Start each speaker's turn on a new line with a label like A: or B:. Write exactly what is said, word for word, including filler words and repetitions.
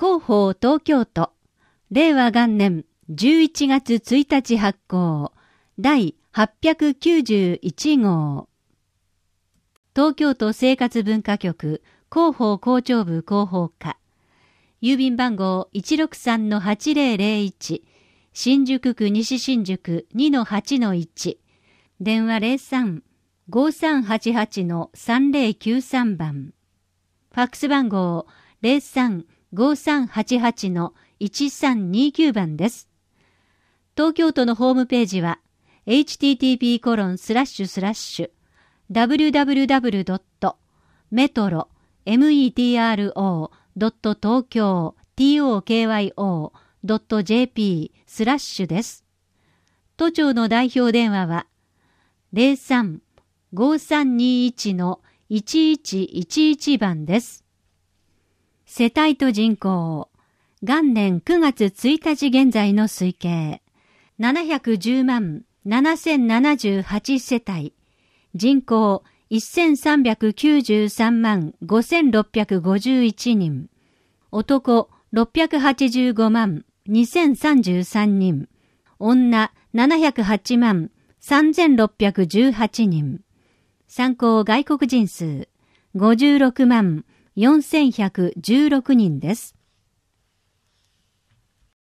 A: 広報東京都、令和元年じゅういちがつついたち発行、第はっぴゃくきゅうじゅういち号。東京都生活文化局広報広聴部広報課、郵便番号 いちろくさんのはちぜろぜろいち、新宿区西新宿 にのはちのいち、電話 ゼロさん ごさんはちはちのさんぜろきゅうさん 番、ファックス番号 ゼロさん ごさんはちはちのいちさんにきゅう 番です。東京都のホームページは エイチティーティーピーコロンスラッシュスラッシュダブリューダブリューダブリュードットメトロドット東京 トキョー ジェーピー スラッシュです。都庁の代表電話は ゼロさん ごさんにいちのいちいちいちいち 番です。世帯と人口、元年くがつついたち現在の推計、ななひゃくじゅうまんななせんななじゅうはち世帯、人口せんさんびゃくきゅうじゅうさんまんごせんろっぴゃくごじゅういちにん、男ろっぴゃくはちじゅうごまんにせんさんじゅうさんにん、女ななひゃくはちまんさんぜんろっぴゃくじゅうはちにん、参考外国人数ごじゅうろくまんよんせんひゃくじゅうろくにんです。